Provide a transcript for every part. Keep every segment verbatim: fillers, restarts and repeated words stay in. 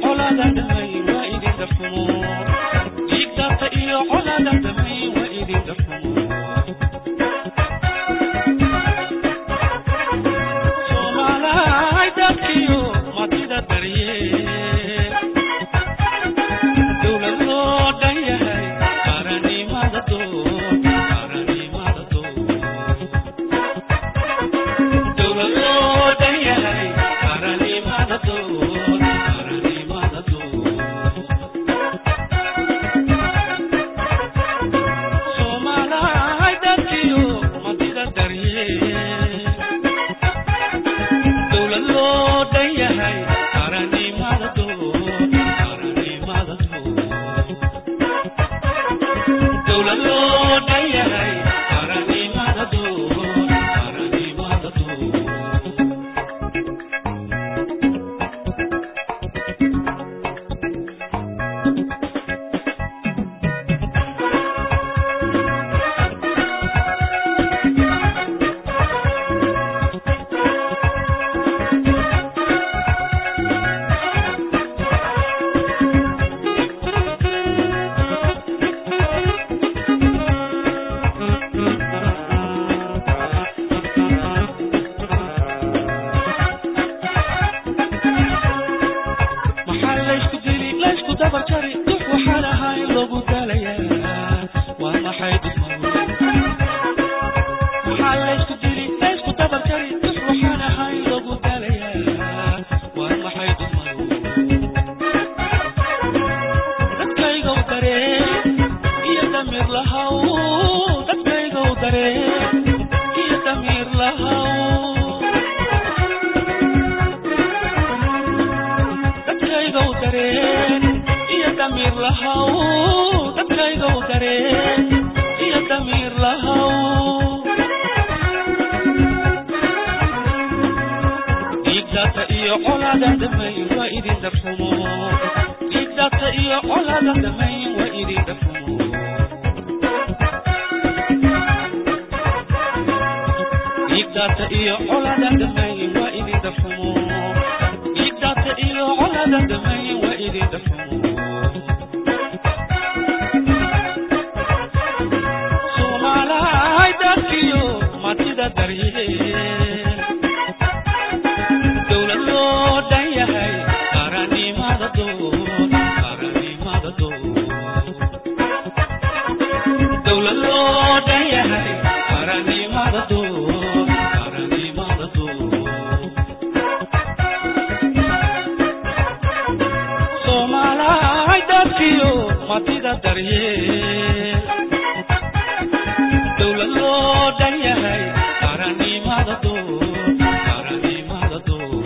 colaada dhamay waa idin darfumo dhiigdaata iyo colaada dhamay waa idin darfumo Soomaaliya dadkiyo matida daryee dawlad loo dhan yahay qaranimada dood qaranimada dood dawlad loo dhan yahay qaranimada dood qaranimada dood Soomaaliya dadkiyo matida daryee dawlad loo dhan yahay qaranimada dood qaranimada dood dawlad loo dhan yahay qaranimada dood qaranimada dood maxaa laysku dili laysku dabar jari dux waxaa lahaa in loogu daalayaa waa maxay dhismadu maxaa laysku dili laysku dabar jari dux waxaa lahaa in loogu daalayaa waa maxay dhismadu dadkaygow dareen iyo damiir lahaw dadkaygow dareen iyo damiir lahaw dadkaygow dareen iyo damiir lahaw dadkaygow dareen iyo damiir lahaw dhiigdaata iyo colaada dhamay waa idin darfumo dhiigdaata iyo colaada dhamay waa idin darfumo dhiigdaata iyo colaada dhamay waa idin darfumo dhiigdaata iyo colaada dhamay waa idin darfumo Soomaaliya dadkiyo matida daryee dawlad loo dhan yahay qaranimada dood qaranimada dood dawlad loo dhan yahay qaranimada dood qaranimada dood Soomaaliya dadkiyo matida daryee dawlad loo dhan yahay qaranimada dood qaranimada dood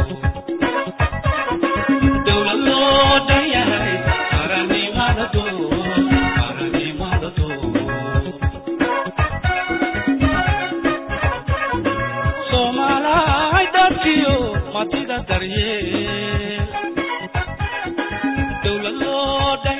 dawlad loo dhan yahay qaranimada dood qaranimada dood Soomaaliya dadkiyo matida daryee dawlad loo dhan